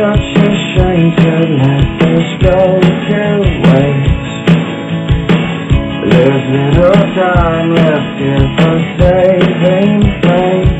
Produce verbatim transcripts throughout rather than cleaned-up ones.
such a shame to let this go two ways. There's little time left here for saving face.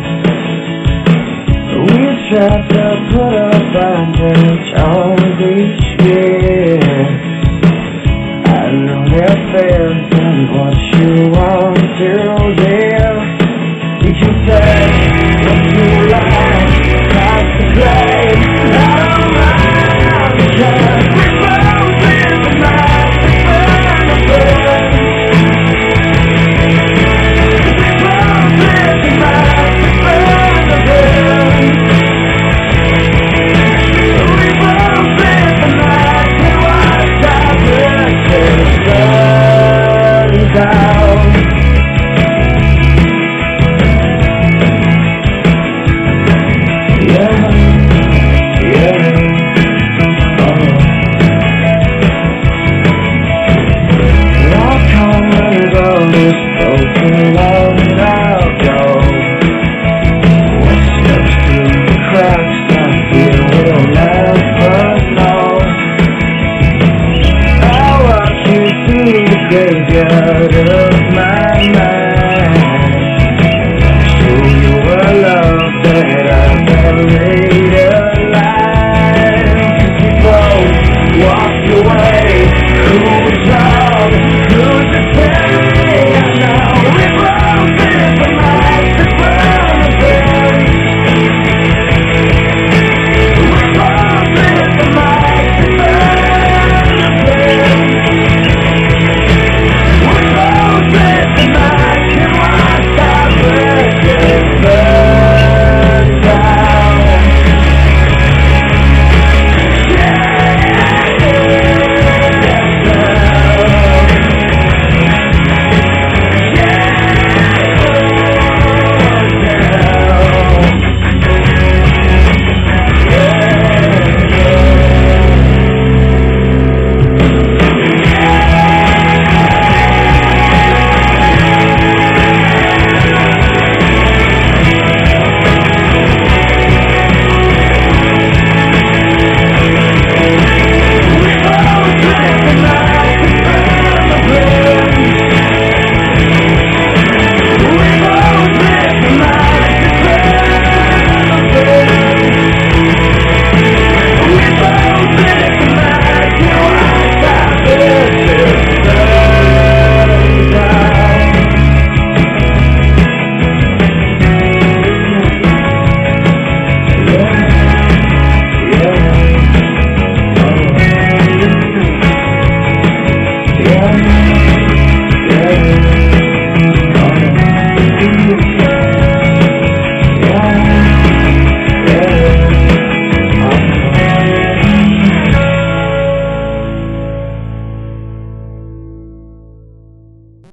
We tried to put a bandage on each year. I know that fears and what you want to hear. You can say what you like, that's the play. I don't mind, because we both live the night, we burn the burn. We both live the night, we burn the burn. We both live the night, we watch our breath burn down. Yeah, yeah, oh. I'll come and go this broken love.